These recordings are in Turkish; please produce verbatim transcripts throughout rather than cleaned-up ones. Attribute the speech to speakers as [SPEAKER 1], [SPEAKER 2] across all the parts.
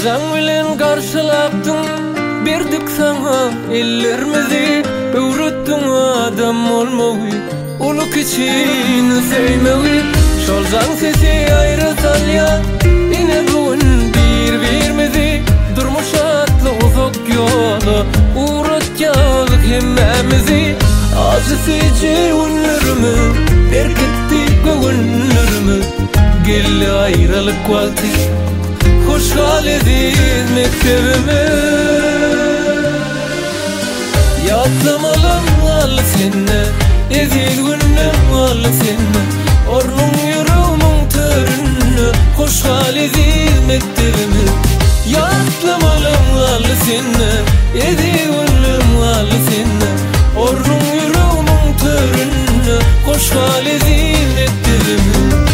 [SPEAKER 1] Barzan bilen karşılaptın, berdik sana ellerimizi. Öğrettin adam olmağı, uluk için sevmeyi. Şolzan sesi ayrı salya, yine bugün bir birimizi. Durmuş atlı ufak yolu, uğratacağız hemmemizi. Acısıcı günlerimi, berkettik günlerimi. Gelli ayrılık vakti, hoşgal edin mektebimi. Yatlamalım al senne, ezil günnem al senne. Ornun yüreğimin törünü, hoşgal edin mektebimi. Yatlamalım al senne, ezil günnem al senne. Ornun yüreğimin törünü, hoşgal edin mektebimi.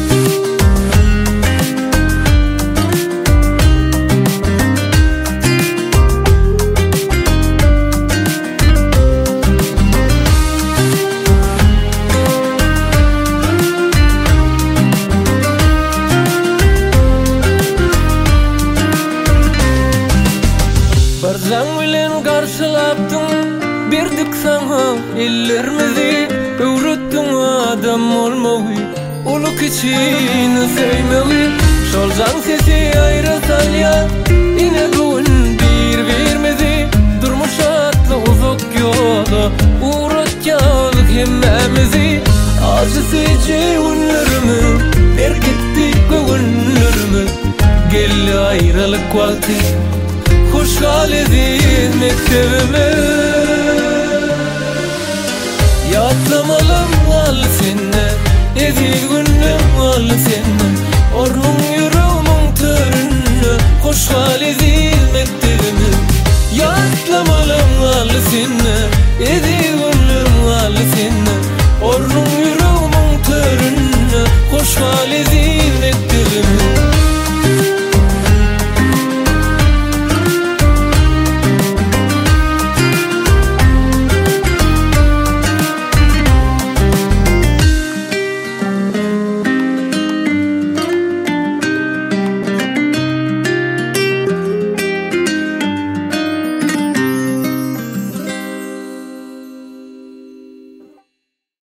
[SPEAKER 1] Barzan bilen karşılaptın, berdik sana ellerimizi. Öğrettin adam olmağı, uluk için sevmeyi. Şolzan sesi ayrı salya, yine bugün bir birimizi. Durmuş atlı ufak yolu, uğratacağız hemmemizi. Acısıcı günlerimi, berkettik günlerimi. Gelli ayrılık vakti, hoşgal edin mektebimi. Yatlamalım al senne, ezil günnem al senne.